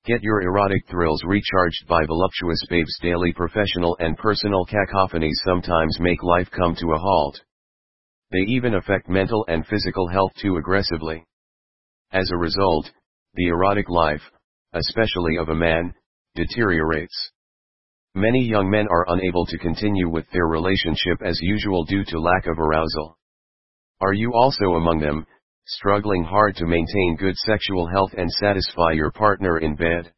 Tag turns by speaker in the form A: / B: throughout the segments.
A: Get your erotic thrills recharged by voluptuous babes. Daily professional and personal cacophonies sometimes make life come to a halt. They even affect mental and physical health too aggressively. As a result, the erotic life, especially of a man, deteriorates. Many young men are unable to continue with their relationship as usual due to lack of arousal. Are you also among them, struggling hard to maintain good sexual health and satisfy your partner in bed?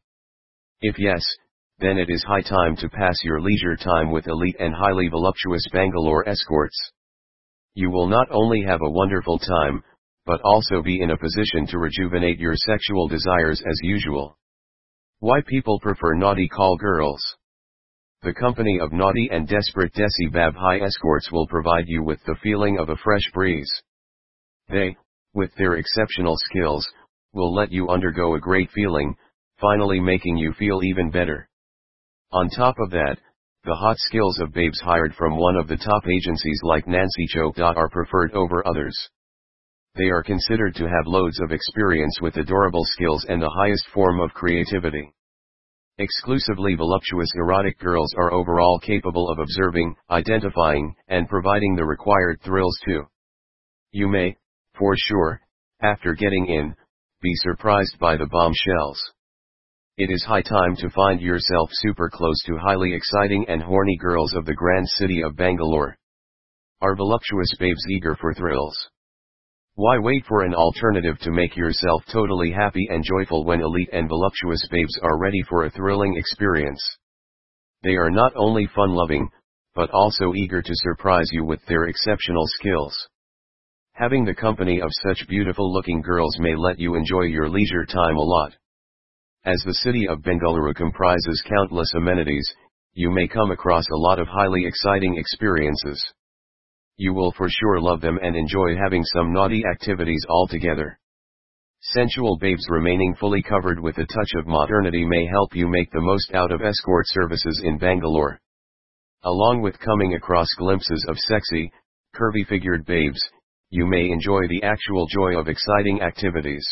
A: If yes, then it is high time to pass your leisure time with elite and highly voluptuous Bangalore escorts. You will not only have a wonderful time, but also be in a position to rejuvenate your sexual desires as usual. Why people prefer naughty call girls? The company of naughty and desperate Desi Babhai escorts will provide you with the feeling of a fresh breeze. They, with their exceptional skills, will let you undergo a great feeling, finally making you feel even better. On top of that, the hot skills of babes hired from one of the top agencies like Nancy Choke are preferred over others. They are considered to have loads of experience with adorable skills and the highest form of creativity. Exclusively voluptuous erotic girls are overall capable of observing, identifying, and providing the required thrills too. You may, for sure, after getting in, be surprised by the bombshells. It is high time to find yourself super close to highly exciting and horny girls of the grand city of Bangalore. Are voluptuous babes eager for thrills? Why wait for an alternative to make yourself totally happy and joyful when elite and voluptuous babes are ready for a thrilling experience? They are not only fun-loving, but also eager to surprise you with their exceptional skills. Having the company of such beautiful-looking girls may let you enjoy your leisure time a lot. As the city of Bengaluru comprises countless amenities, you may come across a lot of highly exciting experiences. You will for sure love them and enjoy having some naughty activities altogether. Sensual babes remaining fully covered with a touch of modernity may help you make the most out of escort services in Bangalore. Along with coming across glimpses of sexy, curvy-figured babes, you may enjoy the actual joy of exciting activities.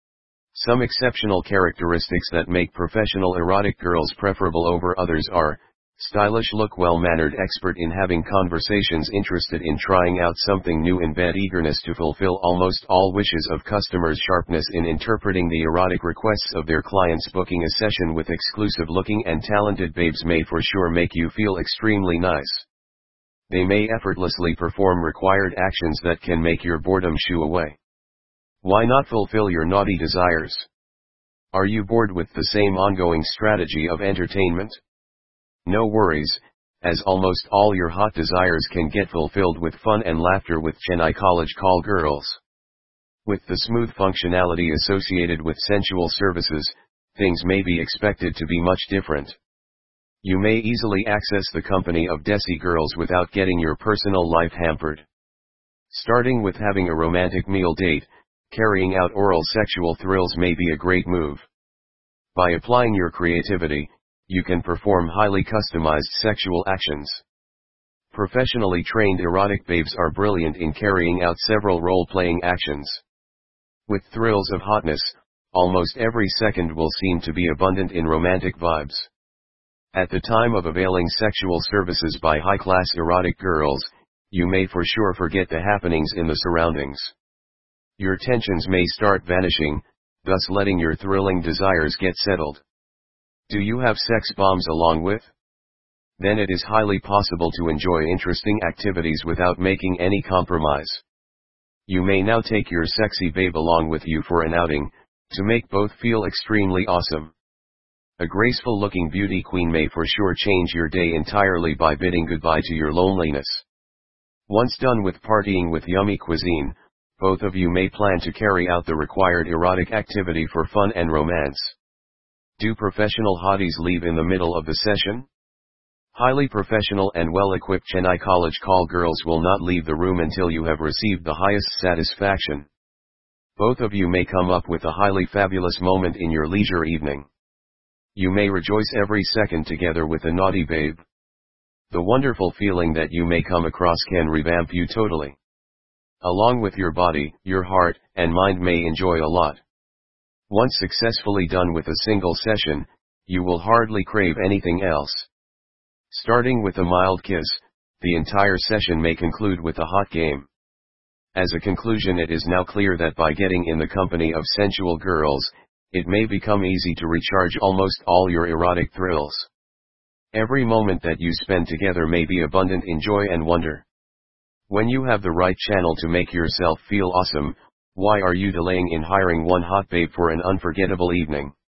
A: Some exceptional characteristics that make professional erotic girls preferable over others are: stylish look, well-mannered, expert in having conversations, interested in trying out something new in bed, eagerness to fulfill almost all wishes of customers, sharpness in interpreting the erotic requests of their clients. Booking a session with exclusive-looking and talented babes may for sure make you feel extremely nice. They may effortlessly perform required actions that can make your boredom shoo away. Why not fulfill your naughty desires? Are you bored with the same ongoing strategy of entertainment? No worries, as almost all your hot desires can get fulfilled with fun and laughter with Chennai College Call Girls. With the smooth functionality associated with sensual services, things may be expected to be much different. You may easily access the company of Desi girls without getting your personal life hampered. Starting with having a romantic meal date, carrying out oral sexual thrills may be a great move. By applying your creativity, you can perform highly customized sexual actions. Professionally trained erotic babes are brilliant in carrying out several role-playing actions. With thrills of hotness, almost every second will seem to be abundant in romantic vibes. At the time of availing sexual services by high-class erotic girls, you may for sure forget the happenings in the surroundings. Your tensions may start vanishing, thus letting your thrilling desires get settled. Do you have sex bombs along with? Then it is highly possible to enjoy interesting activities without making any compromise. You may now take your sexy babe along with you for an outing, to make both feel extremely awesome. A graceful-looking beauty queen may for sure change your day entirely by bidding goodbye to your loneliness. Once done with partying with yummy cuisine, both of you may plan to carry out the required erotic activity for fun and romance. Do professional hotties leave in the middle of the session? Highly professional and well-equipped Chennai College Call Girls will not leave the room until you have received the highest satisfaction. Both of you may come up with a highly fabulous moment in your leisure evening. You may rejoice every second together with a naughty babe. The wonderful feeling that you may come across can revamp you totally. Along with your body, your heart, and mind may enjoy a lot. Once successfully done with a single session, you will hardly crave anything else. Starting with a mild kiss, the entire session may conclude with a hot game. As a conclusion, it is now clear that by getting in the company of sensual girls, it may become easy to recharge almost all your erotic thrills. Every moment that you spend together may be abundant in joy and wonder. When you have the right channel to make yourself feel awesome, why are you delaying in hiring one hot babe for an unforgettable evening?